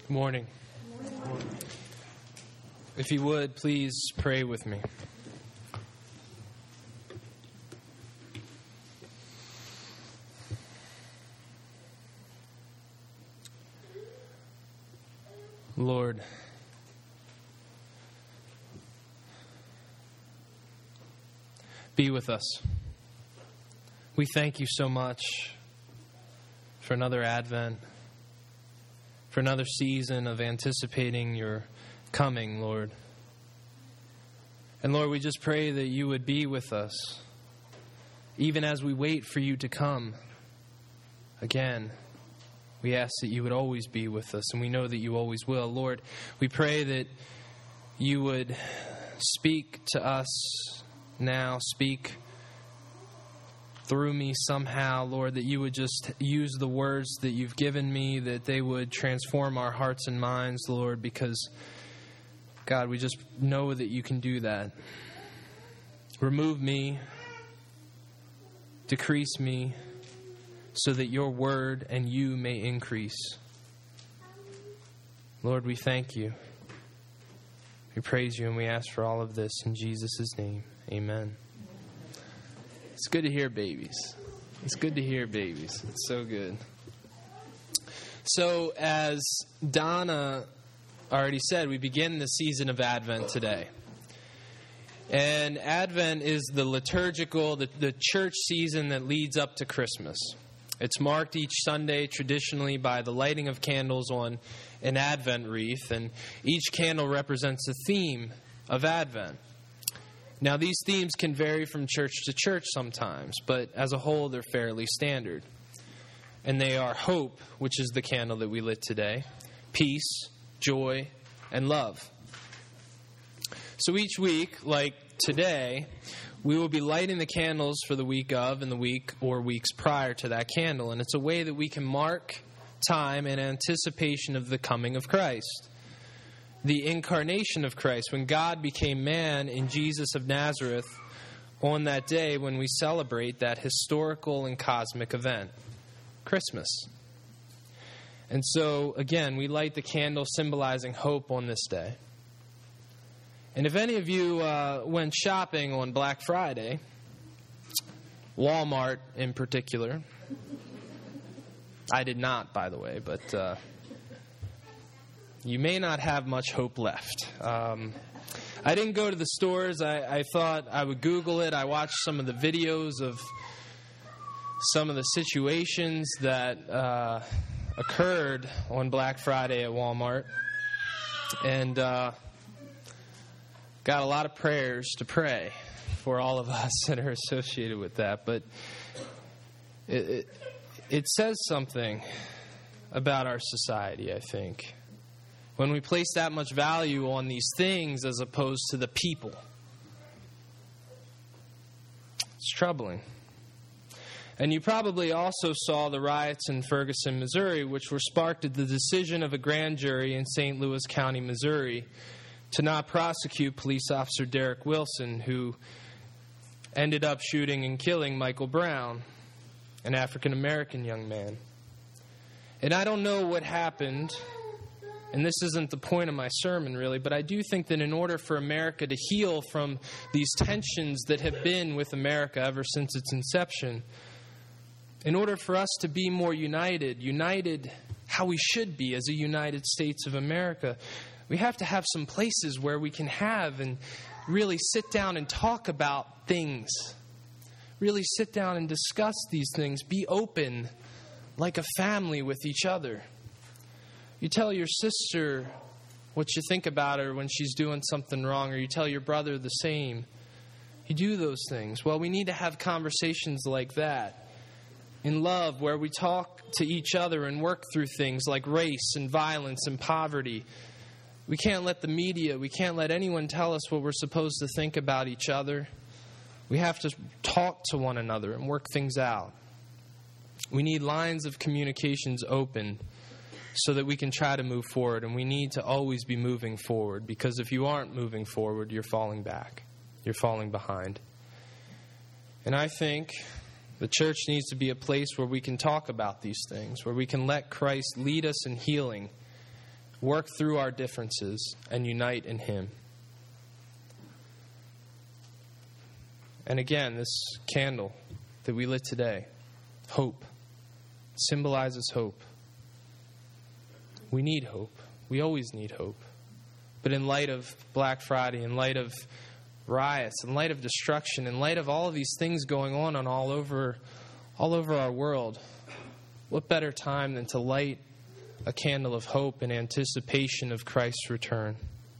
Good morning. If you would, please pray with me. Lord, be with us. We thank you so much for another Advent, for another season of anticipating your coming, Lord. And Lord, we just pray that you would be with us, even as we wait for you to come again. We ask that you would always be with us, and we know that you always will. Lord, we pray that you would speak to us now, speak through me somehow, Lord, that you would just use the words that you've given me, that they would transform our hearts and minds, Lord, because, God, we just know that you can do that. Remove me, decrease me, so that your word and you may increase. Lord, we thank you. We praise you and we ask for all of this in Jesus' name. Amen. It's good to hear babies. It's good to hear babies. It's so good. So, as Donna already said, we begin the season of Advent today. And Advent is the liturgical, the church season that leads up to Christmas. It's marked each Sunday traditionally by the lighting of candles on an Advent wreath, and each candle represents a theme of Advent. Now, these themes can vary from church to church sometimes, but as a whole, they're fairly standard. And they are hope, which is the candle that we lit today, peace, joy, and love. So each week, like today, we will be lighting the candles for the week of and the week or weeks prior to that candle. And it's a way that we can mark time in anticipation of the coming of Christ. The incarnation of Christ, when God became man in Jesus of Nazareth on that day when we celebrate that historical and cosmic event, Christmas. And so, again, we light the candle symbolizing hope on this day. And if any of you went shopping on Black Friday, Walmart in particular, I did not, by the way, but you may not have much hope left. I didn't go to the stores. I thought I would Google it. I watched some of the videos of some of the situations that occurred on Black Friday at Walmart. And got a lot of prayers to pray for all of us that are associated with that. But it says something about our society, I think, when we place that much value on these things as opposed to the people. It's troubling. And you probably also saw the riots in Ferguson, Missouri, which were sparked at the decision of a grand jury in St. Louis County, Missouri, to not prosecute police officer Derek Wilson, who ended up shooting and killing Michael Brown, an African-American young man. And I don't know what happened, and this isn't the point of my sermon, really, but I do think that in order for America to heal from these tensions that have been with America ever since its inception, in order for us to be more united how we should be as a United States of America, we have to have some places where we can have and really sit down and talk about things. Really sit down and discuss these things. Be open like a family with each other. You tell your sister what you think about her when she's doing something wrong, or you tell your brother the same. You do those things. Well, we need to have conversations like that in love, where we talk to each other and work through things like race and violence and poverty. We can't let the media, we can't let anyone tell us what we're supposed to think about each other. We have to talk to one another and work things out. We need lines of communications open so that we can try to move forward. And we need to always be moving forward, because if you aren't moving forward, you're falling back. You're falling behind. And I think the church needs to be a place where we can talk about these things, where we can let Christ lead us in healing work through our differences, and unite in Him. And again, this candle that we lit today, hope, symbolizes hope. We need hope. We always need hope. But in light of Black Friday, in light of riots, in light of destruction, in light of all of these things going on all over our world, what better time than to light a candle of hope in anticipation of Christ's return?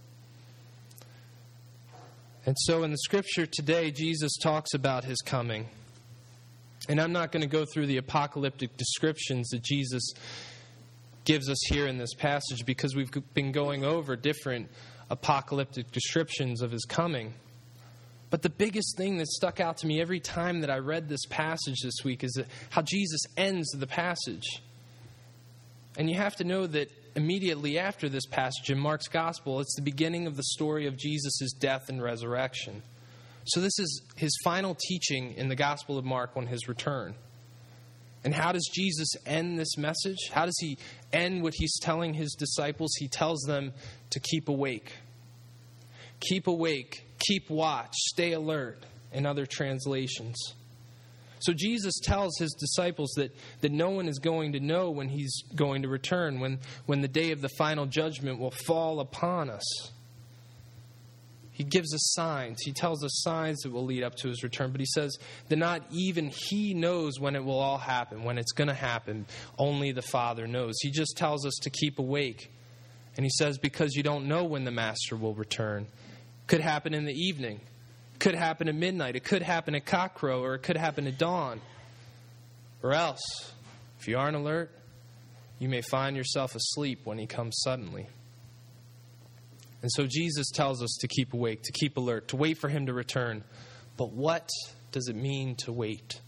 And so in the scripture today, Jesus talks about His coming. And I'm not going to go through the apocalyptic descriptions that Jesus gives us here in this passage, because we've been going over different apocalyptic descriptions of His coming. But the biggest thing that stuck out to me every time that I read this passage this week is how Jesus ends the passage. And you have to know that immediately after this passage in Mark's Gospel, it's the beginning of the story of Jesus' death and resurrection. So this is His final teaching in the Gospel of Mark on His return. And how does Jesus end this message? How does He end what He's telling His disciples? He tells them to keep awake. Keep awake, keep watch, stay alert, in other translations. So Jesus tells His disciples that no one is going to know when He's going to return, when the day of the final judgment will fall upon us. He gives us signs. He tells us signs that will lead up to His return. But He says that not even He knows when it will all happen, when it's going to happen. Only the Father knows. He just tells us to keep awake. And He says, because you don't know when the Master will return. Could happen in the evening. Could happen at midnight. It could happen at cockcrow, or it could happen at dawn. Or else, if you aren't alert, you may find yourself asleep when He comes suddenly. And so Jesus tells us to keep awake, to keep alert, to wait for Him to return. But what does it mean to wait?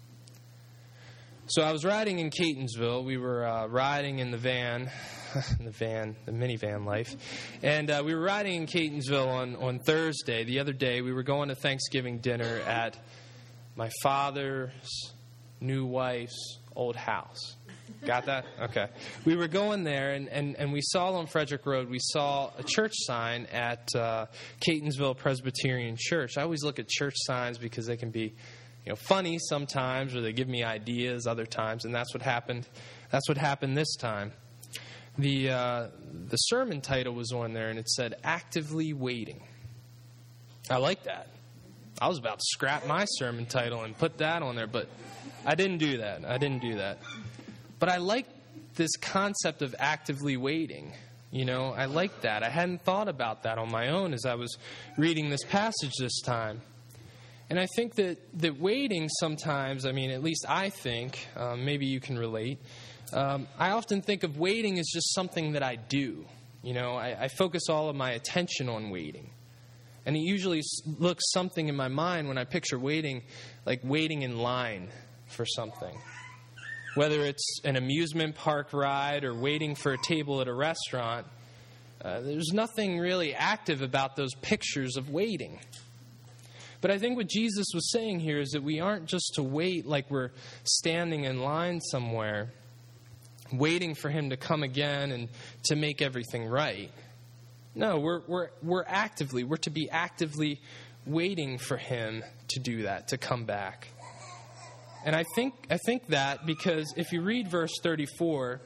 So I was riding in Catonsville. We were riding in the van, the minivan life. And we were riding in Catonsville on Thursday. The other day, we were going to Thanksgiving dinner at my father's new wife's old house. Got that? Okay. We were going there, and we saw on Frederick Road, we saw a church sign at Catonsville Presbyterian Church. I always look at church signs because they can be, funny sometimes, or they give me ideas other times, and that's what happened. That's what happened this time. The sermon title was on there, and it said, "Actively Waiting." I like that. I was about to scrap my sermon title and put that on there, but I didn't do that. But I like this concept of actively waiting. I like that. I hadn't thought about that on my own as I was reading this passage this time. And I think that waiting sometimes, at least I think, maybe you can relate, I often think of waiting as just something that I do. I focus all of my attention on waiting. And it usually looks something in my mind when I picture waiting, like waiting in line for something. Whether it's an amusement park ride or waiting for a table at a restaurant, there's nothing really active about those pictures of waiting. But I think what Jesus was saying here is that we aren't just to wait like we're standing in line somewhere, waiting for Him to come again and to make everything right. No, we're to be actively waiting for Him to do that, to come back. And I think that because if you read verse 34,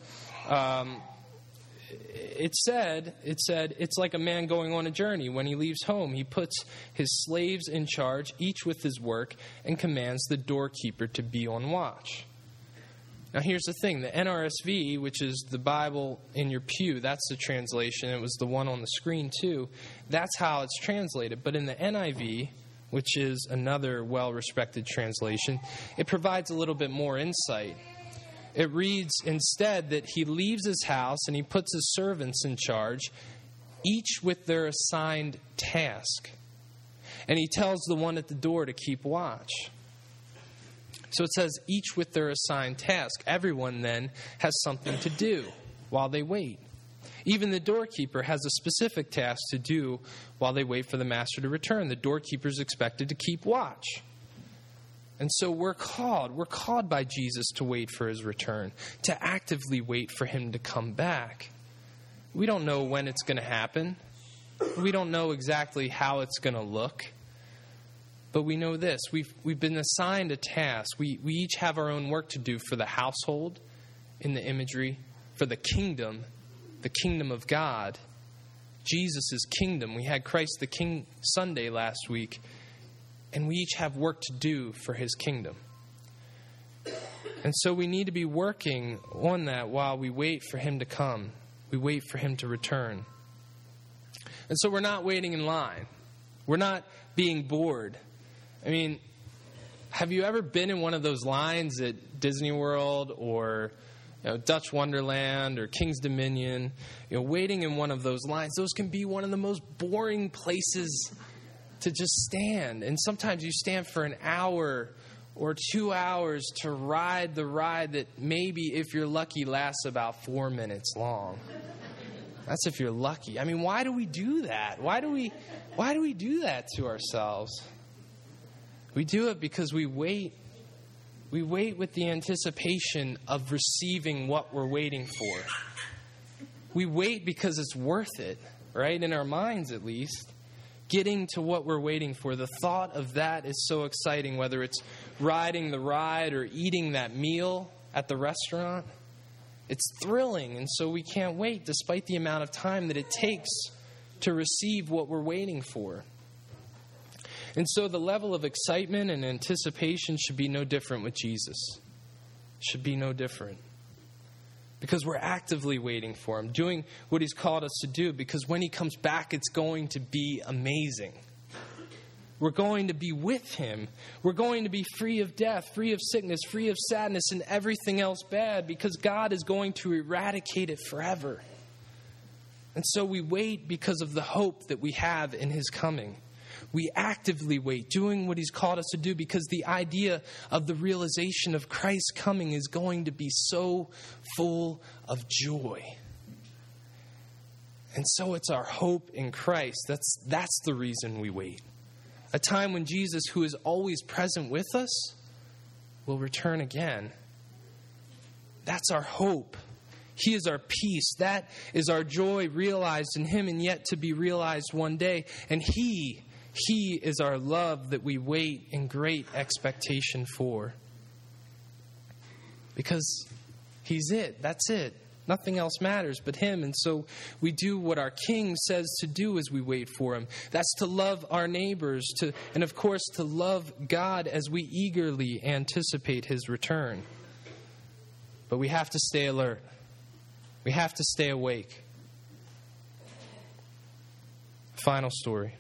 it said it's like a man going on a journey. When he leaves home, he puts his slaves in charge, each with his work, and commands the doorkeeper to be on watch. Now here's the thing. The NRSV, which is the Bible in your pew, that's the translation. It was the one on the screen too. That's how it's translated. But in the NIV, which is another well-respected translation, it provides a little bit more insight. It reads instead that he leaves his house and he puts his servants in charge, each with their assigned task. And he tells the one at the door to keep watch. So it says each with their assigned task. Everyone then has something to do while they wait. Even the doorkeeper has a specific task to do while they wait for the master to return. The doorkeeper is expected to keep watch. And so we're called by Jesus to wait for His return, to actively wait for Him to come back. We don't know when it's going to happen. We don't know exactly how it's going to look. But we know this. We've been assigned a task. We each have our own work to do for the household in the imagery, for the kingdom of God, Jesus' kingdom. We had Christ the King Sunday last week, and we each have work to do for his kingdom. And so we need to be working on that while we wait for him to come. We wait for him to return. And so we're not waiting in line. We're not being bored. I mean, have you ever been in one of those lines at Disney World or Dutch Wonderland or King's Dominion? Waiting in one of those lines, those can be one of the most boring places to just stand. And sometimes you stand for an hour or 2 hours to ride the ride that maybe, if you're lucky, lasts about 4 minutes long. That's if you're lucky. I mean, why do we do that? Why do we do that to ourselves? We do it because we wait. We wait with the anticipation of receiving what we're waiting for. We wait because it's worth it, right? In our minds, at least. Getting to what we're waiting for. The thought of that is so exciting, whether it's riding the ride or eating that meal at the restaurant. It's thrilling, and so we can't wait, despite the amount of time that it takes to receive what we're waiting for. And so the level of excitement and anticipation should be no different with Jesus. Should be no different. Because we're actively waiting for him, doing what he's called us to do, because when he comes back, it's going to be amazing. We're going to be with him. We're going to be free of death, free of sickness, free of sadness, and everything else bad, because God is going to eradicate it forever. And so we wait because of the hope that we have in his coming. We actively wait, doing what he's called us to do, because the idea of the realization of Christ's coming is going to be so full of joy. And so it's our hope in Christ. That's the reason we wait. A time when Jesus, who is always present with us, will return again. That's our hope. He is our peace. That is our joy realized in him and yet to be realized one day. And He is our love that we wait in great expectation for. Because he's it. That's it. Nothing else matters but him. And so we do what our King says to do as we wait for him. That's to love our neighbors, and of course to love God as we eagerly anticipate his return. But we have to stay alert. We have to stay awake. Final story.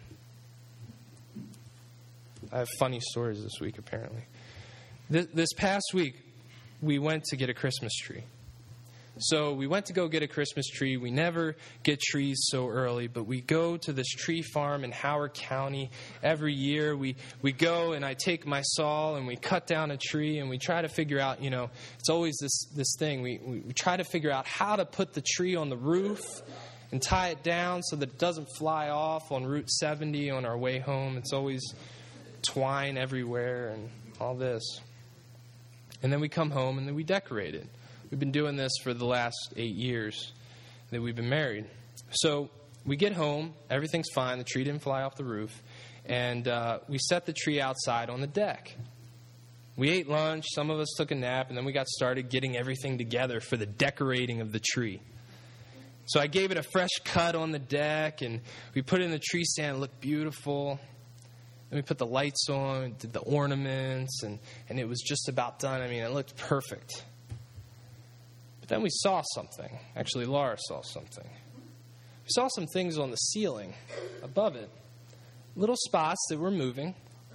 I have funny stories this week, apparently. This past week, we went to get a Christmas tree. So we went to go get a Christmas tree. We never get trees so early, but we go to this tree farm in Howard County every year. We go, and I take my saw, and we cut down a tree, and we try to figure out, it's always this thing. We try to figure out how to put the tree on the roof and tie it down so that it doesn't fly off on Route 70 on our way home. It's always twine everywhere and all this. And then we come home, and then we decorate it. We've been doing this for the last 8 years that we've been married. So we get home, everything's fine, the tree didn't fly off the roof, and we set the tree outside on the deck. We ate lunch, some of us took a nap, and then we got started getting everything together for the decorating of the tree. So I gave it a fresh cut on the deck, and we put it in the tree stand. It looked beautiful. Then we put the lights on, did the ornaments, and it was just about done. I mean, it looked perfect. But then we saw something. Actually, Laura saw something. We saw some things on the ceiling above it. Little spots that were moving.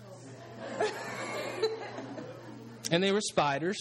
And they were spiders.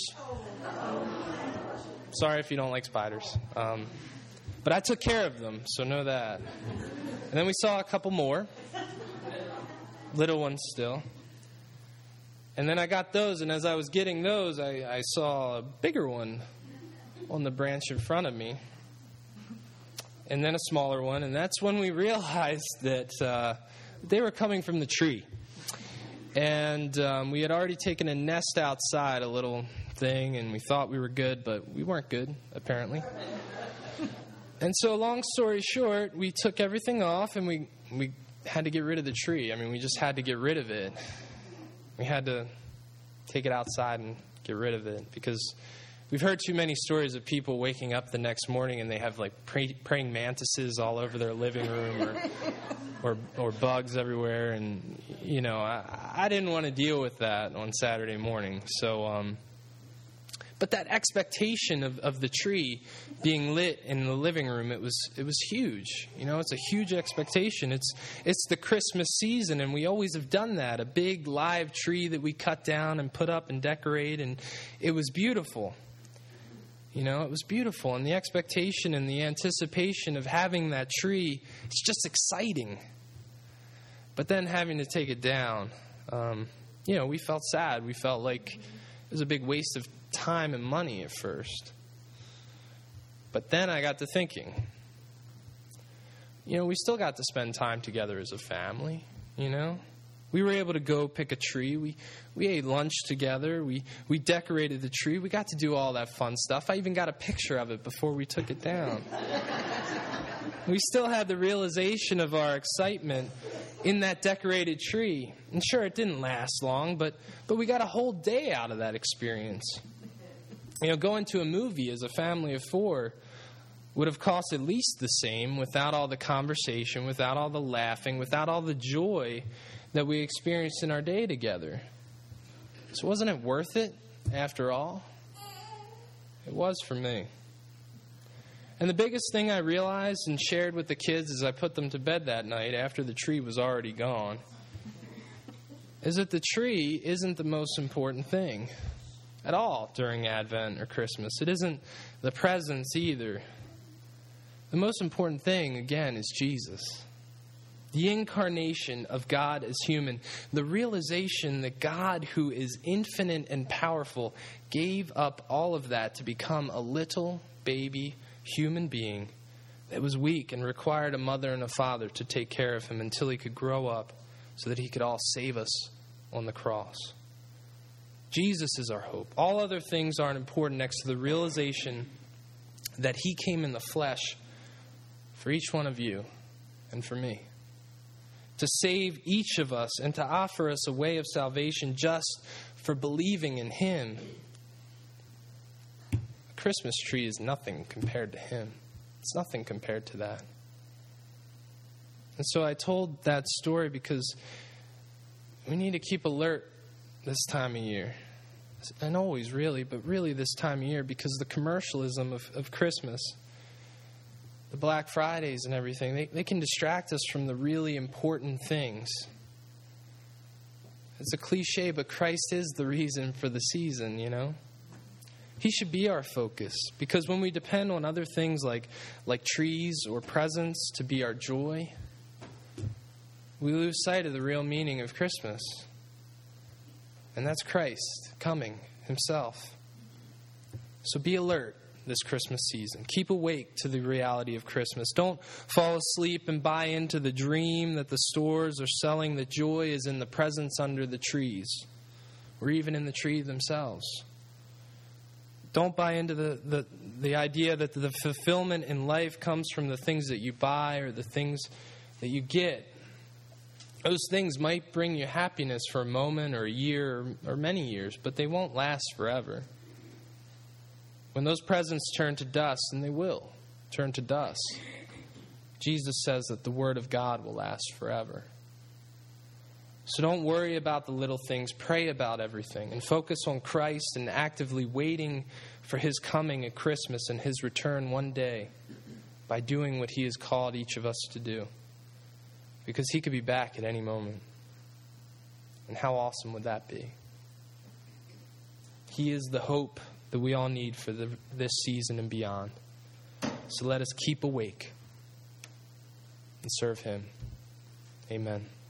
Sorry if you don't like spiders. But I took care of them, so know that. And then we saw a couple more. Little ones still. And then I got those, and as I was getting those, I saw a bigger one on the branch in front of me. And then a smaller one, and that's when we realized that they were coming from the tree. And we had already taken a nest outside, a little thing, and we thought we were good, but we weren't good, apparently. And so long story short, we took everything off and we had to get rid of the tree. I mean, we just had to get rid of it. We had to take it outside and get rid of it because we've heard too many stories of people waking up the next morning and they have like praying mantises all over their living room or bugs everywhere. And, you know, I didn't want to deal with that on Saturday morning. So, but that expectation of the tree being lit in the living room, it was huge. You know, it's a huge expectation. It's the Christmas season, and we always have done that. A big live tree that we cut down and put up and decorate, and it was beautiful. You know, it was beautiful. And the expectation and the anticipation of having that tree, it's just exciting. But then having to take it down, you know, we felt sad. We felt like it was a big waste of time and money at first. But then I got to thinking, you know, we still got to spend time together as a family, you know. We were able to go pick a tree. We ate lunch together. We decorated the tree. We got to do all that fun stuff. I even got a picture of it before we took it down. We still had the realization of our excitement in that decorated tree. And sure, it didn't last long, but we got a whole day out of that experience. You know, going to a movie as a family of 4 would have cost at least the same without all the conversation, without all the laughing, without all the joy that we experienced in our day together. So wasn't it worth it after all? It was for me. And the biggest thing I realized and shared with the kids as I put them to bed that night after the tree was already gone is that the tree isn't the most important thing at all during Advent or Christmas. It isn't the presents either. The most important thing, again, is Jesus. The incarnation of God as human. The realization that God, who is infinite and powerful, gave up all of that to become a little baby human being that was weak and required a mother and a father to take care of him until he could grow up so that he could all save us on the cross. Jesus is our hope. All other things aren't important next to the realization that he came in the flesh for each one of you and for me, to save each of us and to offer us a way of salvation just for believing in him. A Christmas tree is nothing compared to him. It's nothing compared to that. And so I told that story because we need to keep alert this time of year. And always, really, but really this time of year, because the commercialism of Christmas, the Black Fridays and everything, they can distract us from the really important things. It's a cliche, but Christ is the reason for the season, you know? He should be our focus, because when we depend on other things like trees or presents to be our joy, we lose sight of the real meaning of Christmas. And that's Christ coming himself. So be alert this Christmas season. Keep awake to the reality of Christmas. Don't fall asleep and buy into the dream that the stores are selling that joy is in the presents under the trees, or even in the tree themselves. Don't buy into the idea that the fulfillment in life comes from the things that you buy or the things that you get. Those things might bring you happiness for a moment or a year or many years, but they won't last forever. When those presents turn to dust, and they will turn to dust, Jesus says that the Word of God will last forever. So don't worry about the little things. Pray about everything and focus on Christ and actively waiting for his coming at Christmas and his return one day by doing what he has called each of us to do. Because he could be back at any moment. And how awesome would that be? He is the hope that we all need for this season and beyond. So let us keep awake and serve him. Amen.